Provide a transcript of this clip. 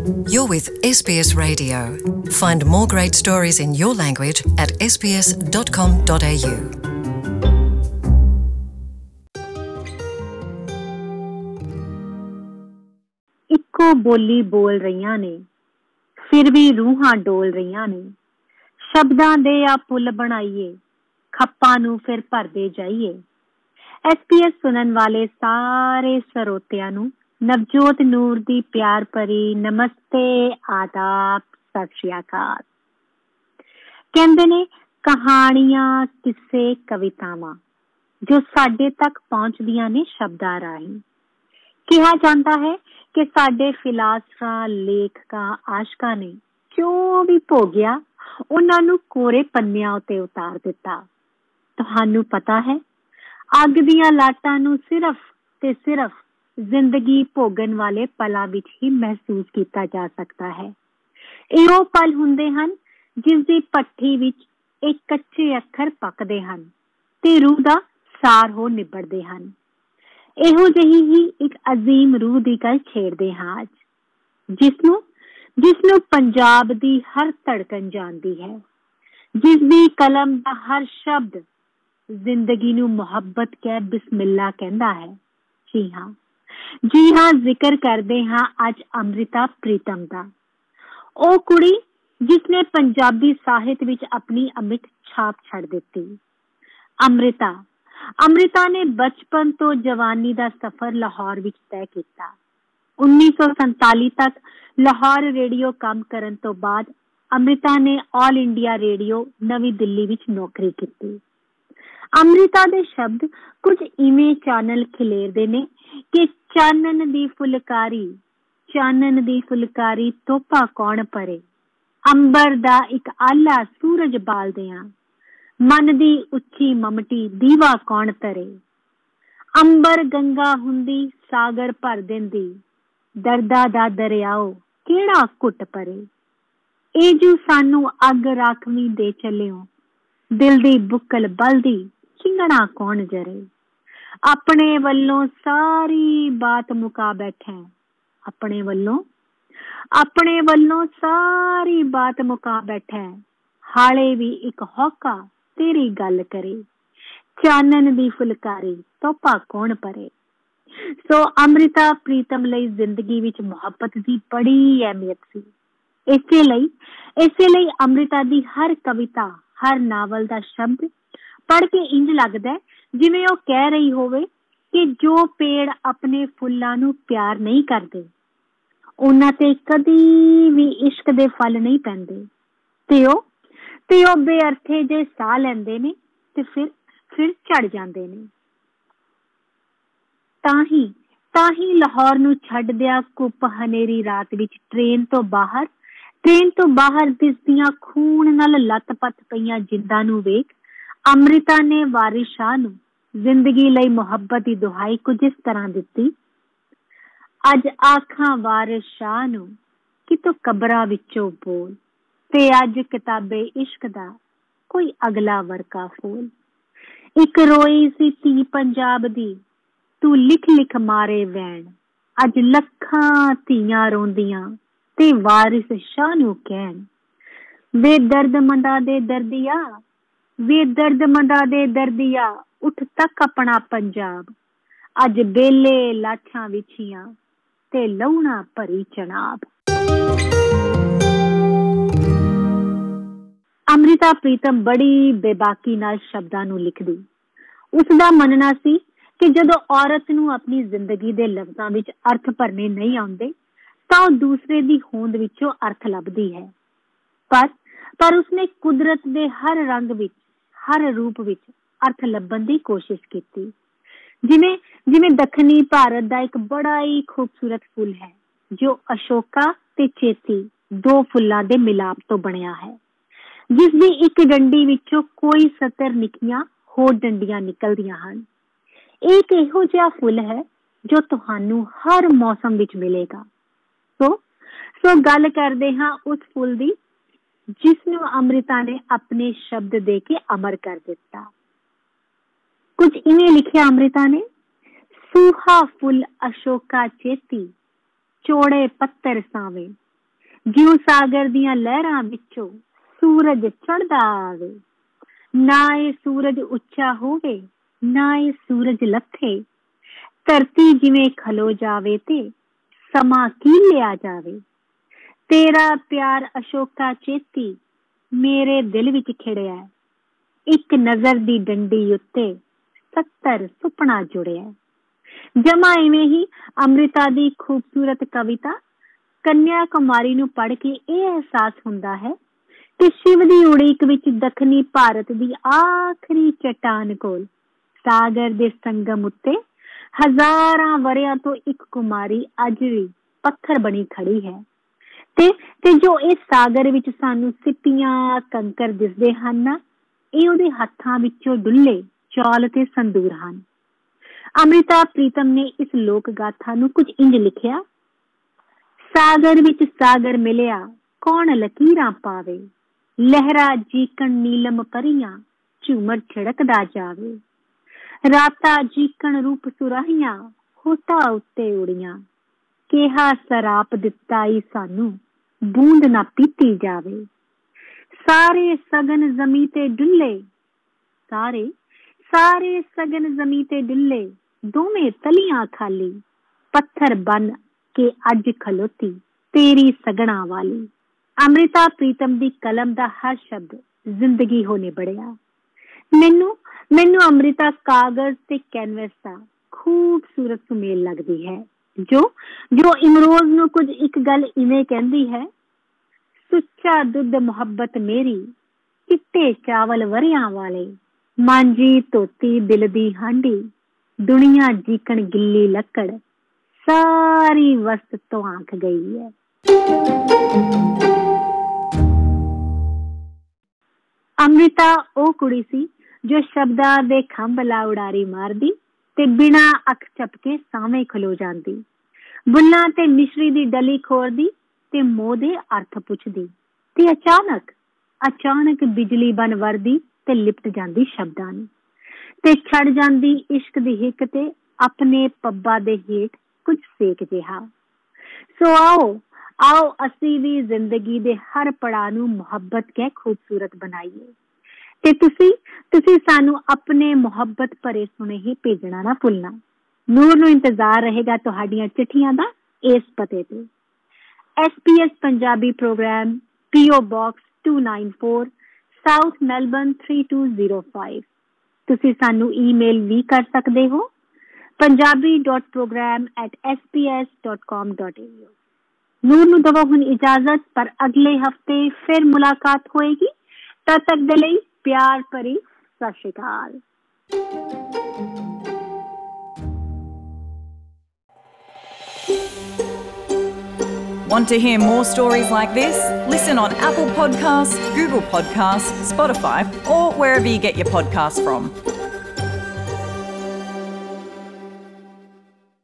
You're with SBS Radio. Find more great stories in your language at sbs.com.au. ਇੱਕੋ ਬੋਲੀ ਬੋਲ ਰਹੀਆਂ ਨੇ, ਫਿਰ ਵੀ ਰੂਹਾਂ ਡੋਲ ਰਹੀਆਂ ਨੇ। ਸ਼ਬਦਾਂ ਦੇ ਆ ਪੁੱਲ ਬਣਾਈਏ, ਖੱਪਾਂ ਨੂੰ ਫਿਰ ਭਰਦੇ ਜਾਈਏ। SBS ਸੁਣਨ ਵਾਲੇ ਸਾਰੇ ਸਰੋਤਿਆਂ ਨੂੰ ਨਵਜੋਤ ਨੂਰ ਦੀ ਪਿਆਰ ਭਰੀ ਨਮਸਤੇ, ਆਦਾਬ, ਸਤਿ ਸ਼੍ਰੀ ਅਕਾਲ। ਕਹਿੰਦੇ ਨੇ ਕਹਾਣੀਆਂ, ਕਿੱਸੇ, ਕਵਿਤਾਵਾਂ ਜੋ ਸਾਡੇ ਤੱਕ ਪਹੁੰਚਦੀਆਂ ਨੇ ਸ਼ਬਦਾਂ ਰਾਹੀਂ। ਕਿਹਾ ਜਾਂਦਾ ਹੈ ਕਿ ਸਾਡੇ ਫਿਲਾਸਫਰਾਂ, ਲੇਖਕਾਂ, ਆਸ਼ਕਾਂ ਨੇ ਜੋ ਵੀ ਭੋਗਿਆ ਉਹਨਾਂ ਨੂੰ ਕੋਰੇ ਪੰਨਿਆਂ ਉੱਤੇ ਉਤਾਰ ਦਿੱਤਾ। ਤੁਹਾਨੂੰ ਪਤਾ ਹੈ, ਅੱਗ ਦੀਆਂ ਲਾਟਾਂ ਨੂੰ ਸਿਰਫ ਤੇ ਸਿਰਫ ਜ਼ਿੰਦਗੀ ਭੋਗਣ ਵਾਲੇ ਪਲਾਂ ਵਿੱਚ ਹੀ ਮਹਿਸੂਸ ਕੀਤਾ ਜਾ ਸਕਦਾ ਹੈ। ਇਹ ਉਹ ਪਲ ਹੁੰਦੇ ਹਨ ਜਿਸ ਦੀ ਭੱਠੀ ਵਿੱਚ ਇਹ ਕੱਚੇ ਅੱਖਰ ਪੱਕਦੇ ਹਨ ਤੇ ਰੂਹ ਦਾ ਸਾਰ ਹੋ ਨਿਬੜਦੇ ਹਨ। ਇਹੋ ਜਿਹੀ ਹੀ ਇੱਕ ਅਜ਼ੀਮ ਰੂਹ ਦੀ ਗੱਲ ਛੇੜਦੇ ਹਾਂ ਅੱਜ, ਜਿਸਨੂੰ ਪੰਜਾਬ ਦੀ ਹਰ ਧੜਕਣ ਜਾਣਦੀ ਹੈ, ਜਿਸ ਦੀ ਕਲਮ ਦਾ ਹਰ ਸ਼ਬਦ ਜ਼ਿੰਦਗੀ ਨੂੰ ਮੁਹੱਬਤ ਕਹਿ ਬਿਸਮਿਲ੍ਲਾ ਕਹਿੰਦਾ ਹੈ। ਜੀ ਹਾਂ, ਜ਼ਿਕਰ ਕਰਦੇ ਹਾਂ ਅੱਜ ਅੰਮ੍ਰਿਤਾ ਪ੍ਰੀਤਮ ਦਾ। ਉਹ ਕੁੜੀ ਜਿਸਨੇ ਪੰਜਾਬੀ ਸਾਹਿਤ ਵਿੱਚ ਆਪਣੀ ਅਮਿੱਟ ਛਾਪ ਛੱਡ ਦਿੱਤੀ। ਅੰਮ੍ਰਿਤਾ ਨੇ ਬਚਪਨ ਤੋਂ ਜਵਾਨੀ ਦਾ ਸਫ਼ਰ ਲਾਹੌਰ ਵਿੱਚ ਤੈਅ ਕੀਤਾ। 1947 ਤੱਕ ਲਾਹੌਰ ਰੇਡੀਓ ਕੰਮ ਕਰਨ ਤੋਂ ਬਾਅਦ ਅੰਮ੍ਰਿਤਾ ਨੇ ਆਲ ਇੰਡੀਆ ਰੇਡੀਓ ਨਵੀਂ ਦਿੱਲੀ ਵਿੱਚ ਨੌਕਰੀ ਕੀਤੀ। ਅੰਮ੍ਰਿਤਾ ਦੇ ਸ਼ਬਦ ਕੁਝ ਇਵੇਂ ਚਾਨਣ ਖਿਲੇਰਦੇ ਨੇ ਕਿ ਚਾਨਣ ਦੀ ਫੁਲਕਾਰੀ ਤੋਪਾ ਕੌਣ ਭਰੇ, ਅੰਬਰ ਦਾ ਇੱਕ ਆਲਾ ਸੂਰਜ ਬਾਲਦਿਆਂ, ਮਨ ਦੀ ਉੱਚੀ ਮਮਟੀ ਦੀਵਾ ਕੌਣ ਧਰੇ। ਅੰਬਰ ਗੰਗਾ ਹੁੰਦੀ ਸਾਗਰ ਭਰ ਦਿੰਦੀ, ਦਰਦਾਂ ਦਾ ਦਰਿਆਓ ਕਿਹੜਾ ਘੁੱਟ ਭਰੇ। ਇਹ ਜੋ ਸਾਨੂੰ ਅੱਗ ਰਾਖਵੀਂ ਦੇ ਚੱਲਿਓ, ਦਿਲ ਦੀ ਬੁੱਕਲ ਬਲਦੀ ਚਿੰਗਣਾ ਕੌਣ ਜਰੇ। ਆਪਣੇ ਵੱਲੋਂ ਸਾਰੀ ਬਾਤ ਮੁਕਾ ਬੈਠਾ, ਆਪਣੇ ਵੱਲੋਂ ਸਾਰੀ ਬਾਤ ਮੁਕਾ ਬੈਠਾ, ਹਾਲੇ ਵੀ ਇੱਕ ਹੌਕਾ ਤੇਰੀ ਗੱਲ ਕਰੇ। ਚਾਨਣ ਦੀ ਫੁਲਕਾਰੀ ਤੋਪਾ ਕੌਣ ਭਰੇ। ਸੋ ਅੰਮ੍ਰਿਤਾ ਪ੍ਰੀਤਮ ਲਈ ਜ਼ਿੰਦਗੀ ਵਿੱਚ ਮੁਹੱਬਤ ਦੀ ਬੜੀ ਅਹਿਮੀਅਤ ਸੀ। ਇਸੇ ਲਈ ਅੰਮ੍ਰਿਤਾ ਦੀ ਹਰ ਕਵਿਤਾ, ਹਰ ਨਾਵਲ ਦਾ ਸ਼ਬਦ ਪੜ੍ਹ ਕੇ ਇੰਝ ਲੱਗਦਾ ਜਿਵੇਂ ਉਹ ਕਹਿ ਰਹੀ ਹੋਵੇ ਕਿ ਜੋ ਪੇੜ ਆਪਣੇ ਫੁੱਲਾਂ ਨੂੰ ਪਿਆਰ ਨਹੀਂ ਕਰਦੇ, ਉਹਨਾਂ ਤੇ ਕਦੀ ਵੀ ਇਸ਼ਕ ਦੇ ਫਲ ਨਹੀਂ ਪੈਂਦੇ, ਤੇ ਉਹ ਬੇਅਰਥੇ ਜੇ ਸਾਹ ਲੈਂਦੇ ਨੇ ਤੇ ਫਿਰ ਝੜ ਜਾਂਦੇ ਨੇ। ਤਾਂ ਹੀ ਲਾਹੌਰ ਨੂੰ ਛੱਡਦਿਆਂ ਘੁੱਪ ਹਨੇਰੀ ਰਾਤ ਵਿੱਚ ਟ੍ਰੇਨ ਤੋਂ ਬਾਹਰ ਦਿਸਦੀਆਂ ਖੂਨ ਨਾਲ ਲੱਤ-ਪੱਤ ਪਈਆਂ ਜਿੰਦਾਂ ਨੂੰ ਵੇਖ ਅੰਮ੍ਰਿਤਾ ਨੇ ਵਾਰਿਸ ਸ਼ਾਹ ਨੂੰ ਜ਼ਿੰਦਗੀ ਲਈ ਮੁਹੱਬਤ ਦੀ ਦੁਹਾਈ ਕੁਝ ਇਸ ਤਰ੍ਹਾਂ ਦਿੱਤੀ। ਅੱਜ ਆਖਾਂ ਵਾਰਿਸ ਸ਼ਾਹ ਨੂੰ ਕਿ ਤੂੰ ਕਬਰਾਂ ਵਿੱਚੋਂ ਬੋਲ, ਤੇ ਅੱਜ ਕਿਤਾਬੇ ਇਸ਼ਕ ਦਾ ਕੋਈ ਅਗਲਾ ਵਰਕਾ ਫੋਲ। ਇੱਕ ਰੋਈ ਸੀ ਧੀ ਪੰਜਾਬ ਦੀ, ਤੂੰ ਲਿਖ ਮਾਰੇ ਵੈਣ, ਅੱਜ ਲੱਖਾਂ ਧੀਆਂ ਰੋਂਦੀਆਂ ਤੇ ਵਾਰਿਸ ਸ਼ਾਹ ਨੂੰ ਕਹਿਣ, ਵੇ ਦਰਦਮੰਦਾਂ ਦੇ ਦਰਦੀਆ ਉੱਠ ਤੱਕ ਆਪਣਾ ਪੰਜਾਬ, ਅੱਜ ਬੇਲੇ ਲਾਸ਼ਾਂ ਵਿਛੀਆਂ ਤੇ ਲਹੂਣਾ ਭਰੀ ਚਨਾਬ। ਅੰਮ੍ਰਿਤਾ ਪ੍ਰੀਤਮ ਬੜੀ ਬੇਬਾਕੀ ਨਾਲ ਸ਼ਬਦਾਂ ਨੂੰ ਲਿਖਦੀ। ਉਸਦਾ ਮੰਨਣਾ ਸੀ ਕਿ ਜਦੋਂ ਔਰਤ ਨੂੰ ਆਪਣੀ ਜ਼ਿੰਦਗੀ ਦੇ ਲਫ਼ਜ਼ਾਂ ਵਿੱਚ ਅਰਥ ਭਰਨੇ ਨਹੀਂ ਆਉਂਦੇ ਤਾਂ ਉਹ ਦੂਸਰੇ ਦੀ ਹੋਂਦ ਵਿੱਚੋਂ ਅਰਥ ਲੱਭਦੀ ਹੈ। ਪਰ ਉਸਨੇ ਕੁਦਰਤ ਦੇ ਹਰ ਰੰਗ ਵਿੱਚ, ਹਰ ਰੂਪ ਵਿੱਚ ਅਰਥ ਲੱਭਣ ਦੀ ਕੋਸ਼ਿਸ਼ ਕੀਤੀ। ਜਿਵੇਂ ਦੱਖਣੀ ਭਾਰਤ ਦਾ ਇੱਕ ਬੜਾ ਹੀ ਖੂਬਸੂਰਤ ਫੁੱਲ ਹੈ ਜੋ ਅਸ਼ੋਕਾ ਤੇ ਚੇਤੀ ਦੋ ਫੁੱਲਾਂ ਦੇ ਮਿਲਾਪ ਤੋਂ ਬਣਿਆ ਹੈ, ਜਿਸ ਦੀ ਇੱਕ ਡੰਡੀ ਵਿੱਚੋਂ ਕੋਈ 70 ਨਿੱਕੀਆਂ ਹੋਰ ਡੰਡੀਆਂ ਨਿਕਲਦੀਆਂ ਹਨ। ਇਹ ਇੱਕ ਇਹੋ ਜਿਹਾ ਫੁੱਲ ਹੈ ਜੋ ਤੁਹਾਨੂੰ ਹਰ ਮੌਸਮ ਵਿੱਚ ਮਿਲੇਗਾ। ਸੋ ਗੱਲ ਕਰਦੇ ਹਾਂ ਉਸ ਫੁੱਲ ਦੀ ਜਿਸਨੂੰ ਅੰਮ੍ਰਿਤਾ ਨੇ ਆਪਣੇ ਸ਼ਬਦ ਦੇ ਕੇ ਅਮਰ ਕਰ ਦਿੱਤਾ। ਕੁਝ ਇਵੇਂ ਲਿਖਿਆ ਅੰਮ੍ਰਿਤਾ ਨੇ, ਸੂਹਾ ਫੁੱਲ ਅਸ਼ੋਕਾ ਚੇਤੀ, ਚੌੜੇ ਪੱਤਰ ਸਾਵੇਂ, ਜਿਉਂ ਸਾਗਰ ਦੀਆਂ ਲਹਿਰਾਂ ਵਿੱਚੋਂ ਸੂਰਜ ਚੜ੍ਹਦਾ ਆਵੇ। ਨਾ ਇਹ ਸੂਰਜ ਉੱਚਾ ਹੋਵੇ, ਨਾ ਇਹ ਸੂਰਜ ਲੱਥੇ। ਧਰਤੀ ਜਿਵੇਂ ਖਲੋ ਜਾਵੇ ਤੇ ਸਮਾਂ ਕੀ ਲਿਆ ਜਾਵੇ। ਤੇਰਾ ਪਿਆਰ ਅਸ਼ੋਕਾ ਚੇਤੀ ਮੇਰੇ ਦਿਲ ਵਿੱਚ ਖਿੜਿਆ। ਇੱਕ ਨਜ਼ਰ ਦੀ ਡੰਡੀ ਉੱਤੇ 70 ਸੁਪਨਾ ਜੁੜਿਆ। ਜਮਾ ਇਵੇਂ ਹੀ ਅੰਮ੍ਰਿਤਾ ਦੀ ਖੂਬਸੂਰਤ ਕਵਿਤਾ ਕੰਨਿਆ ਕੁਮਾਰੀ ਨੂੰ ਪੜ੍ਹ ਕੇ ਇਹ ਅਹਿਸਾਸ ਹੁੰਦਾ ਹੈ ਕਿ ਸ਼ਿਵ ਦੀ ਉਡੀਕ ਵਿੱਚ ਦੱਖਣੀ ਭਾਰਤ ਦੀ ਆਖਰੀ ਚਟਾਨ ਕੋਲ ਸਾਗਰ ਦੇ ਸੰਗਮ ਉੱਤੇ ਹਜ਼ਾਰਾਂ ਵਰ੍ਹਿਆਂ ਤੋਂ ਇੱਕ ਕੁਮਾਰੀ ਅੱਜ ਵੀ ਪੱਥਰ ਬਣੀ ਖੜੀ ਹੈ। ਤੇ ਜੋ ਇਸ ਸਾਗਰ ਵਿੱਚ ਸਾਨੂੰ ਸਿੱਪੀਆਂ ਕੰਕਰ ਦਿਸਦੇ ਹਨ, ਇਹ ਉਹਦੇ ਹੱਥਾਂ ਵਿੱਚੋਂ ਡੁੱਲੇ ਚੌਲ ਤੇ ਸੰਦੂਰ ਹਨ। ਅੰਮ੍ਰਿਤਾ ਪ੍ਰੀਤਮ ਨੇ ਇਸ ਲੋਕ ਗਾਥਾ ਨੂੰ ਕੁਝ ਇੰਝ ਲਿਖਿਆ। ਸਾਗਰ ਵਿੱਚ ਸਾਗਰ ਮਿਲਿਆ, ਕੌਣ ਲਕੀਰਾਂ ਪਾਵੇ। ਲਹਿਰਾ ਜੀਕਣ ਨੀਲਮ ਪਰੀਆਂ, ਝੂਮਰ ਛਿੜਕਦਾ ਜਾਵੇ। ਰਾਤਾਂ ਜੀਕਣ ਰੂਪ ਸੁਰਾਹੀਆਂ, ਹੋਠਾਂ ਉੱਤੇ ਉੜੀਆਂ। ਕਿਹਾ ਸਰਾਪ ਦਿੱਤਾ ਈ ਸਾਨੂੰ, ਬੂੰਦ ਨਾ ਪੀਤੀ ਜਾਵੇ। ਸਾਰੇ ਸਗਨ ਜ਼ਮੀਂ ਤੇ ਡੁੱਲੇ, ਸਾਰੇ ਸਗਨ ਜ਼ਮੀਂ ਤੇ ਡੁੱਲੇ। ਦੋਵੇਂ ਤਲੀਆਂ ਖਾਲੀ, ਪੱਥਰ ਬਣ ਕੇ ਅੱਜ ਖਲੋਤੀ ਤੇਰੀ ਸਗਣਾ ਵਾਲੀ। ਅੰਮ੍ਰਿਤਾ ਪ੍ਰੀਤਮ ਦੀ ਕਲਮ ਦਾ ਹਰ ਸ਼ਬਦ ਜ਼ਿੰਦਗੀ ਹੋ ਨਿਬੜਿਆ। ਮੈਨੂੰ ਅੰਮ੍ਰਿਤਾ ਕਾਗਜ਼ ਤੇ ਕੈਨਵਸ ਦਾ ਖੂਬਸੂਰਤ ਸੁਮੇਲ ਲੱਗਦੀ ਹੈ, ਜੋ ਇਮਰੋਜ਼ ਨੂੰ ਕੁਝ ਇੱਕ ਗੱਲ ਇਵੇਂ ਕਹਿੰਦੀ ਹੈ। ਸੁੱਚਾ ਦੁੱਧ ਮੁਹੱਬਤ ਮੇਰੀ, ਚਿੱਟੇ ਚਾਵਲ ਵਰਿਆਂ ਵਾਲੇ। ਮਾਂਜੀ ਧੋਤੀ ਦਿਲ ਦੀ ਹਾਂਡੀ, ਦੁਨੀਆ ਜੀਕਣ ਗਿੱਲੀ ਲੱਕੜ। ਸਾਰੀ ਵਸਤ ਤੋਂ ਆਂਖ ਗਈ ਹੈ। ਅੰਮ੍ਰਿਤਾ ਉਹ ਕੁੜੀ ਸੀ ਜੋ ਸ਼ਬਦਾਂ ਦੇ ਖੰਭ ਲਾ ਉਡਾਰੀ ਮਾਰਦੀ ਤੇ ਬਿਨਾਂ ਅੱਖ ਝਪਕੇ ਸਾਵੇਂ ਖਲੋ ਜਾਂਦੀ। ਬੁੱਲਾਂ ਤੇ ਮਿਸ਼ਰੀ ਦੀ ਡਲੀ ਖੋਰਦੀ ਤੇ ਮੋਹ ਦੇ ਅਰਥ ਪੁੱਛਦੀ ਤੇ ਅਚਾਨਕ ਬਿਜਲੀ ਬਣ ਵਰਦੀ ਤੇ ਲਿਪਟ ਜਾਂਦੀ ਸ਼ਬਦਾਂ ਨੂੰ ਤੇ ਛੱਡ ਜਾਂਦੀ ਇਸ਼ਕ ਦੀ ਹਿੱਕ ਤੇ ਆਪਣੇ ਪੱਬਾਂ ਦੇ ਹੇਠ ਕੁਝ ਸੇਕ ਜਿਹਾ। ਸੋ ਆਓ ਅਸੀਂ ਵੀ ਜ਼ਿੰਦਗੀ ਦੇ ਹਰ ਪੜਾਅ ਨੂੰ ਮੁਹੱਬਤ ਕਹਿ ਖੂਬਸੂਰਤ ਬਣਾਈਏ। ਤੇ ਤੁਸੀਂ ਸਾਨੂੰ ਆਪਣੇ ਮੁਹੱਬਤ ਭਰੇ ਸੁਨੇਹੇ ਭੇਜਣਾ ਨਾ ਭੁੱਲਣਾ। ਨੂਰ ਨੂੰ ਇੰਤਜ਼ਾਰ ਰਹੇਗਾ ਤੁਹਾਡੀਆਂ ਚਿੱਠੀਆਂ ਦਾ ਇਸ ਪਤੇ ਤੇ। SPS Punjabi programme, PO Box 294, South Melbourne 3205। ਤੁਸੀਂ ਸਾਨੂੰ ਈਮੇਲ ਵੀ ਕਰ ਸਕਦੇ ਹੋ punjabi.program@sps.com.au। ਨੂਰ ਨੂੰ ਦਵੋ ਹੁਣ ਇਜਾਜ਼ਤ, ਪਰ ਅਗਲੇ ਹਫਤੇ ਫਿਰ ਮੁਲਾਕਾਤ ਹੋਏਗੀ। ਤਦ ਤੱਕ ਦੇ ਲਈ ਪਿਆਰ ਭਰੀ ਸਤਿ ਸ਼੍ਰੀ ਅਕਾਲ। Want to hear more stories like this? Listen on Apple Podcasts, Google Podcasts, Spotify, or wherever you get your podcasts from.